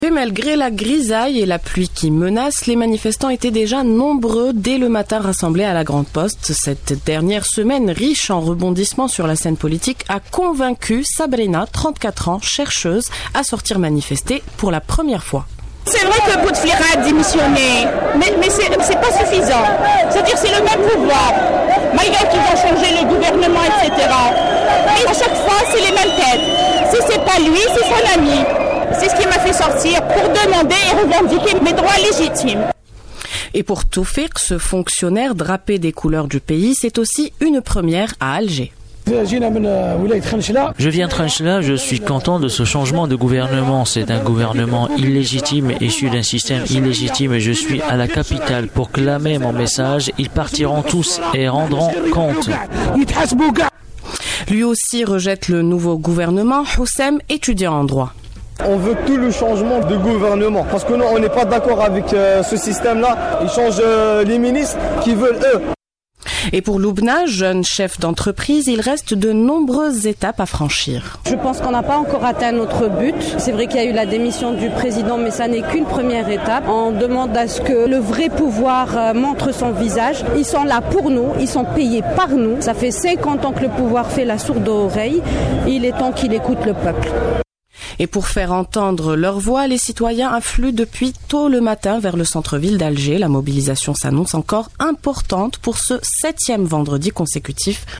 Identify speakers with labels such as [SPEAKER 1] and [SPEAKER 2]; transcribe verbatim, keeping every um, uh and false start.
[SPEAKER 1] Et malgré la grisaille et la pluie qui menacent, les manifestants étaient déjà nombreux dès le matin rassemblés à la Grande Poste. Cette dernière semaine, riche en rebondissements sur la scène politique, a convaincu Sabrina, trente-quatre ans, chercheuse, à sortir manifester pour la première fois.
[SPEAKER 2] C'est vrai que Bouteflika a démissionné, mais, mais c'est, c'est pas suffisant. C'est-à-dire c'est le même pouvoir, malgré qu'ils ont changé le gouvernement, et cetera. Mais à chaque fois, c'est les mêmes têtes. Si c'est pas lui, c'est son ami. C'est ce qui m'a fait sortir pour demander et revendiquer mes droits légitimes.
[SPEAKER 1] Et pour Toufik, ce fonctionnaire drapé des couleurs du pays, c'est aussi une première à Alger.
[SPEAKER 3] Je viens de Khanchla, je suis content de ce changement de gouvernement. C'est un gouvernement illégitime, issu d'un système illégitime. Je suis à la capitale pour clamer mon message. Ils partiront tous et rendront compte.
[SPEAKER 1] Lui aussi rejette le nouveau gouvernement. Houssem, étudiant en droit.
[SPEAKER 4] On veut tout le changement de gouvernement parce que nous, on n'est pas d'accord avec euh, ce système-là. Ils changent euh, les ministres qui veulent eux.
[SPEAKER 1] Et pour Loubna, jeune chef d'entreprise, il reste de nombreuses étapes à franchir.
[SPEAKER 5] Je pense qu'on n'a pas encore atteint notre but. C'est vrai qu'il y a eu la démission du président, mais ça n'est qu'une première étape. On demande à ce que le vrai pouvoir montre son visage. Ils sont là pour nous, ils sont payés par nous. Ça fait cinquante ans que le pouvoir fait la sourde oreille. Il est temps qu'il écoute le peuple.
[SPEAKER 1] Et pour faire entendre leur voix, les citoyens affluent depuis tôt le matin vers le centre-ville d'Alger. La mobilisation s'annonce encore importante pour ce septième vendredi consécutif